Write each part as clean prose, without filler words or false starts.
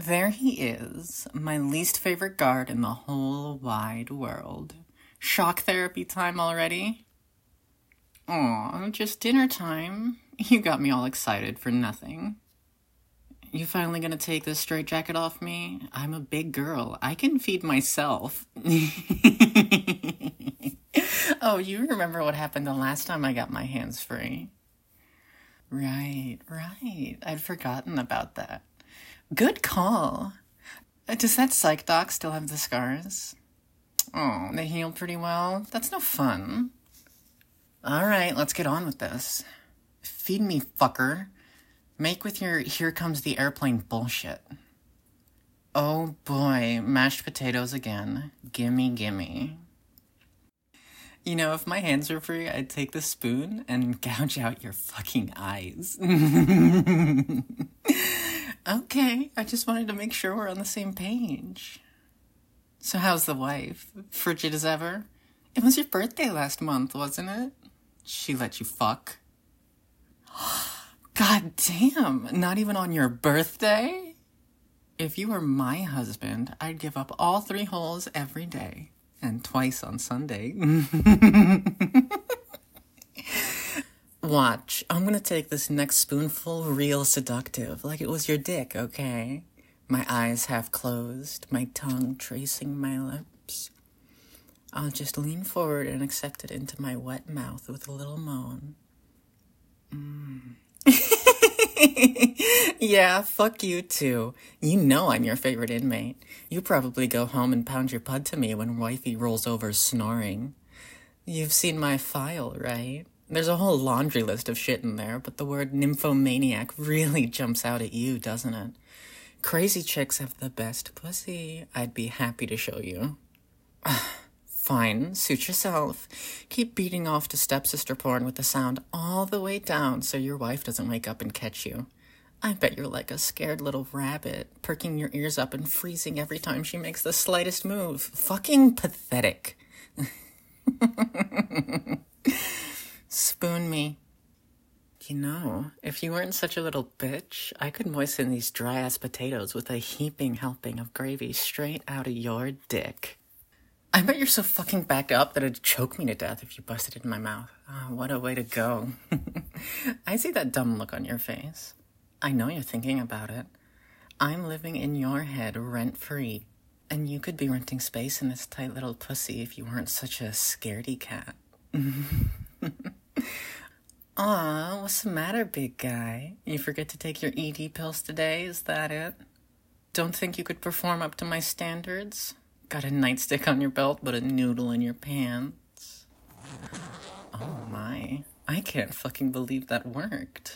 There he is, my least favorite guard in the whole wide world. Shock therapy time already? Aw, just dinner time. You got me all excited for nothing. You finally gonna take this straitjacket off me? I'm a big girl. I can feed myself. Oh, you remember what happened the last time I got my hands free? Right. I'd forgotten about that. Good call. Does that psych doc still have the scars? Oh, they healed pretty well? That's no fun. Alright, let's get on with this. Feed me, fucker. Make with your here comes the airplane bullshit. Oh boy, mashed potatoes again. Gimme. You know, if my hands were free, I'd take the spoon and gouge out your fucking eyes. Okay, I just wanted to make sure we're on the same page. So how's the wife? Frigid as ever? It was your birthday last month, wasn't it? She let you fuck? God damn, not even on your birthday? If you were my husband, I'd give up all 3 holes every day. And twice on Sunday. Watch, I'm gonna take this next spoonful real seductive, like it was your dick, okay? My eyes half closed, my tongue tracing my lips. I'll just lean forward and accept it into my wet mouth with a little moan. Yeah, fuck you too. You know I'm your favorite inmate. You probably go home and pound your pud to me when wifey rolls over snoring. You've seen my file, right? There's a whole laundry list of shit in there, but the word nymphomaniac really jumps out at you, doesn't it? Crazy chicks have the best pussy. I'd be happy to show you. Fine, suit yourself. Keep beating off to stepsister porn with the sound all the way down so your wife doesn't wake up and catch you. I bet you're like a scared little rabbit, perking your ears up and freezing every time she makes the slightest move. Fucking pathetic. Spoon me. You know, if you weren't such a little bitch, I could moisten these dry-ass potatoes with a heaping helping of gravy straight out of your dick. I bet you're so fucking backed up that it'd choke me to death if you busted it in my mouth. Oh, what a way to go. I see that dumb look on your face. I know you're thinking about it. I'm living in your head rent-free, and you could be renting space in this tight little pussy if you weren't such a scaredy cat. Aw, what's the matter, big guy? You forget to take your ED pills today, is that it? Don't think you could perform up to my standards? Got a nightstick on your belt, but a noodle in your pants? Oh my, I can't fucking believe that worked.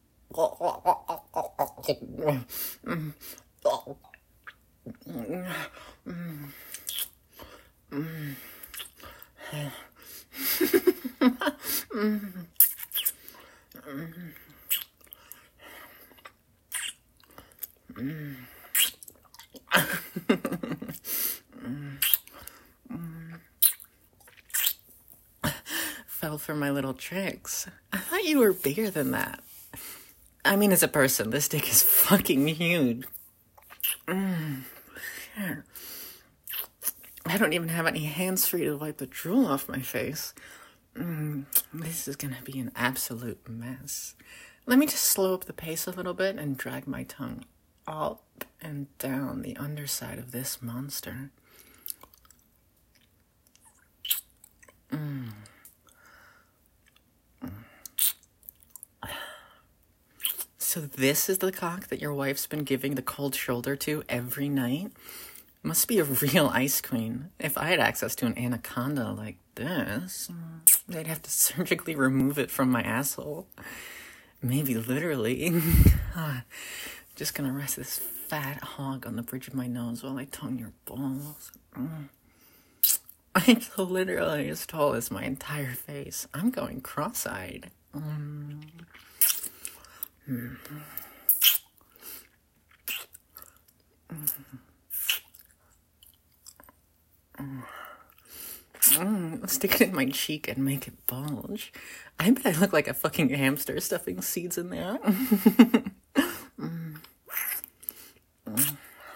Fell for my little tricks. I thought you were bigger than that. I mean, as a person, this dick is fucking huge. I don't even have any hands free to wipe the drool off my face. This is gonna be an absolute mess. Let me just slow up the pace a little bit and drag my tongue up and down the underside of this monster. So this is the cock that your wife's been giving the cold shoulder to every night? Must be a real ice queen. If I had access to an anaconda like this, they'd have to surgically remove it from my asshole. Maybe literally. Just gonna rest this fat hog on the bridge of my nose while I tongue your balls. It's literally as tall as my entire face. I'm going cross-eyed. Stick it in my cheek and make it bulge. I bet I look like a fucking hamster stuffing seeds in there.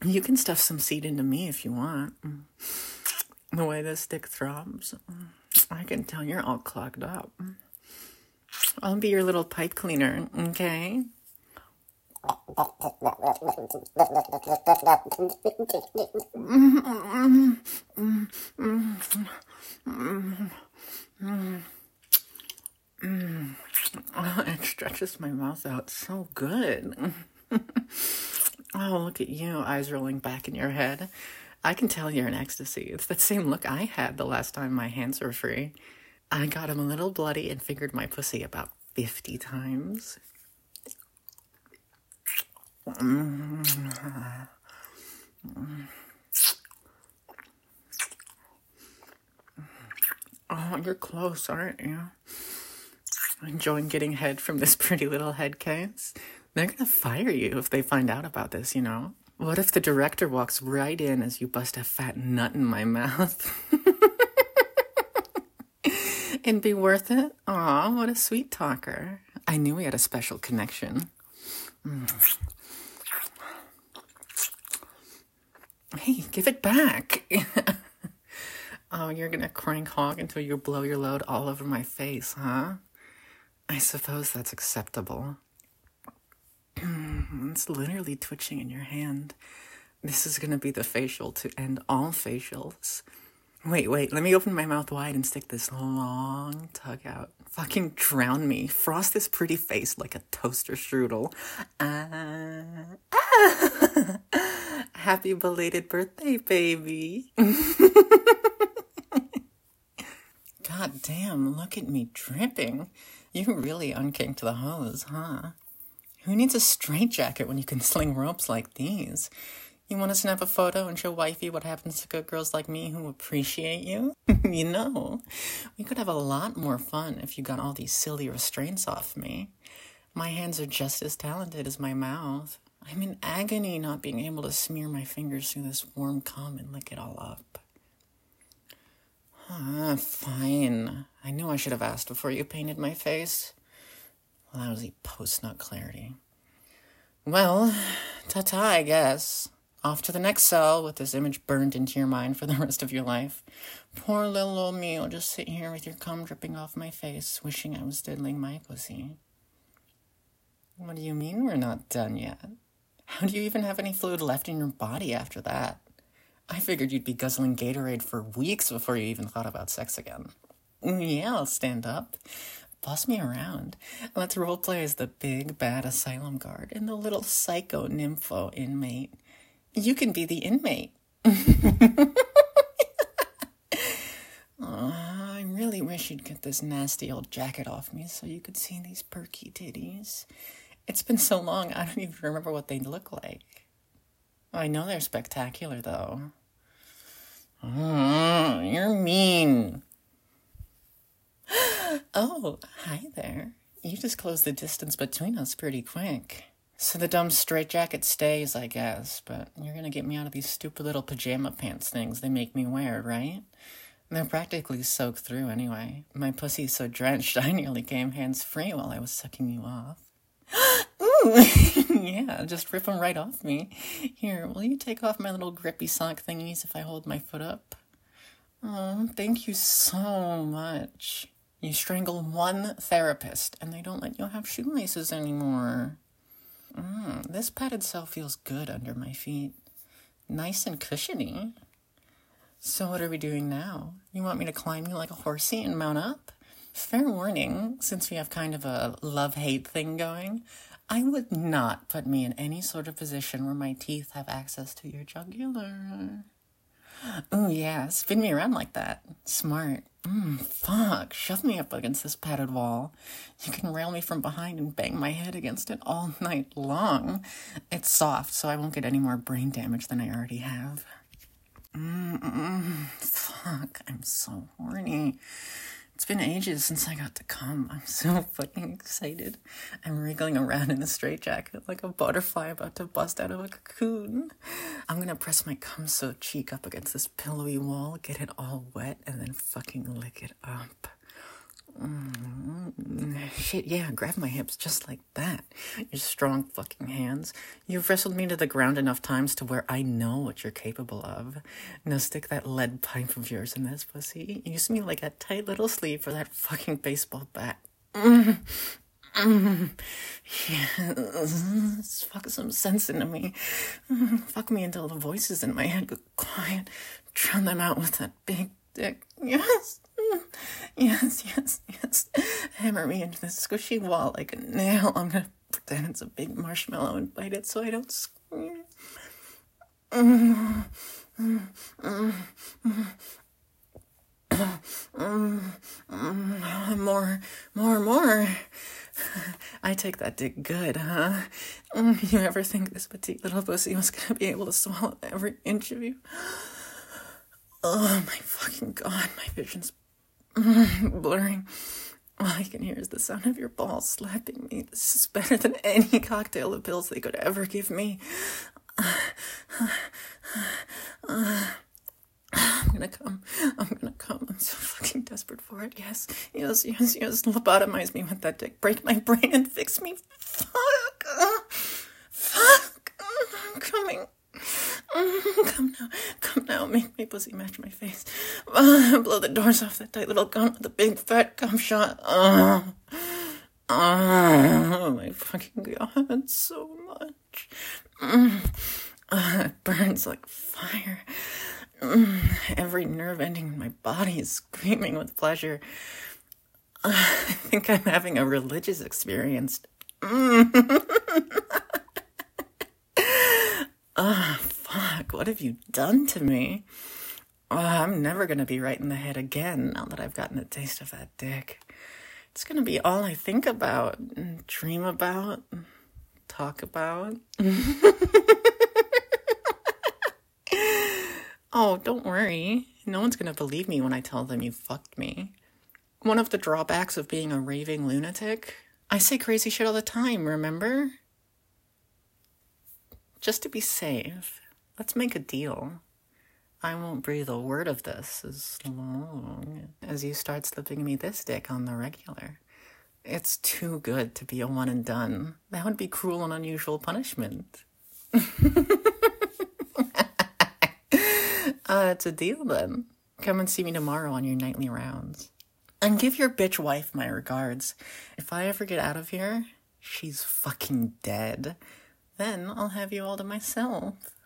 You can stuff some seed into me if you want. The way this dick throbs, I can tell you're all clogged up. I'll be your little pipe cleaner, okay? Oh, it stretches my mouth out so good. Oh, look at you, eyes rolling back in your head. I can tell you're in ecstasy. It's that same look I had the last time my hands were free. I got him a little bloody and fingered my pussy about 50 times. Oh, you're close, aren't you? Enjoying getting head from this pretty little head case? They're gonna fire you if they find out about this, you know? What if the director walks right in as you bust a fat nut in my mouth? It'd be worth it? Aw, what a sweet talker. I knew we had a special connection. Hey, give it back. Oh, you're gonna crank hog until you blow your load all over my face, huh? I suppose that's acceptable. It's literally twitching in your hand. This is gonna be the facial to end all facials. Wait, let me open my mouth wide and stick this long tug out. Fucking drown me. Frost this pretty face like a toaster strudel. Happy belated birthday, baby. God damn, look at me dripping. You really unkinked the hose, huh? Who needs a straitjacket when you can sling ropes like these? You want to snap a photo and show wifey what happens to good girls like me who appreciate you? You know, we could have a lot more fun if you got all these silly restraints off me. My hands are just as talented as my mouth. I'm in agony not being able to smear my fingers through this warm cum and lick it all up. Fine. I knew I should have asked before you painted my face. Lousy post-nut clarity. Well, ta-ta, I guess. Off to the next cell with this image burned into your mind for the rest of your life. Poor little old me will just sit here with your cum dripping off my face, wishing I was diddling my pussy. What do you mean we're not done yet? How do you even have any fluid left in your body after that? I figured you'd be guzzling Gatorade for weeks before you even thought about sex again. Yeah, I'll stand up. Boss me around. Let's roleplay as the big, bad asylum guard and the little psycho nympho inmate. You can be the inmate. I really wish you'd get this nasty old jacket off me so you could see these perky titties. It's been so long, I don't even remember what they look like. I know they're spectacular, though. You're mean. Oh, hi there. You just closed the distance between us pretty quick. So the dumb straitjacket stays, I guess, but you're gonna get me out of these stupid little pajama pants things they make me wear, right? They're practically soaked through anyway. My pussy's so drenched I nearly came hands-free while I was sucking you off. Ooh! Yeah, just rip them right off me. Here, will you take off my little grippy sock thingies if I hold my foot up? Oh, thank you so much. You strangle one therapist, and they don't let you have shoelaces anymore. This padded cell feels good under my feet. Nice and cushiony. So what are we doing now? You want me to climb you like a horsey and mount up? Fair warning, since we have kind of a love-hate thing going, I would not put me in any sort of position where my teeth have access to your jugular. Oh yeah, spin me around like that. Smart. Fuck, shove me up against this padded wall. You can rail me from behind and bang my head against it all night long. It's soft, so I won't get any more brain damage than I already have. Fuck, I'm so horny. It's been ages since I got to come. I'm so fucking excited. I'm wriggling around in a straitjacket like a butterfly about to bust out of a cocoon. I'm gonna press my cum-soaked cheek up against this pillowy wall, get it all wet, and then fucking lick it up. Shit, yeah, grab my hips just like that. Your strong fucking hands. You've wrestled me to the ground enough times to where I know what you're capable of. Now stick that lead pipe of yours in this pussy. Use me like a tight little sleeve for that fucking baseball bat. Yes, fuck some sense into me. Fuck me until the voices in my head go quiet. Drown them out with that big dick. Yes. Yes, yes, yes. Hammer me into this squishy wall like a nail. I'm gonna pretend it's a big marshmallow and bite it so I don't scream. More. I take that dick good, huh? You ever think this petite little pussy was gonna be able to swallow every inch of you? Oh my fucking god, my vision's blurring. All I can hear is the sound of your balls slapping me. This is better than any cocktail of pills they could ever give me. I'm gonna come. I'm so fucking desperate for it. Yes. Lobotomize me with that dick. Break my brain and fix me. Fuck. I'm coming. Come now, make my pussy match my face. Blow the doors off that tight little gun with a big fat cum shot. Oh my fucking god, so much. It burns like fire. Every nerve ending in my body is screaming with pleasure. I think I'm having a religious experience. Fuck, what have you done to me? I'm never gonna be right in the head again now that I've gotten a taste of that dick. It's gonna be all I think about, dream about, talk about. Oh, don't worry. No one's gonna believe me when I tell them you fucked me. One of the drawbacks of being a raving lunatic, I say crazy shit all the time, remember? Just to be safe, let's make a deal. I won't breathe a word of this as long as you start slipping me this dick on the regular. It's too good to be a one and done. That would be cruel and unusual punishment. It's a deal then. Come and see me tomorrow on your nightly rounds. And give your bitch wife my regards. If I ever get out of here, she's fucking dead. Then I'll have you all to myself.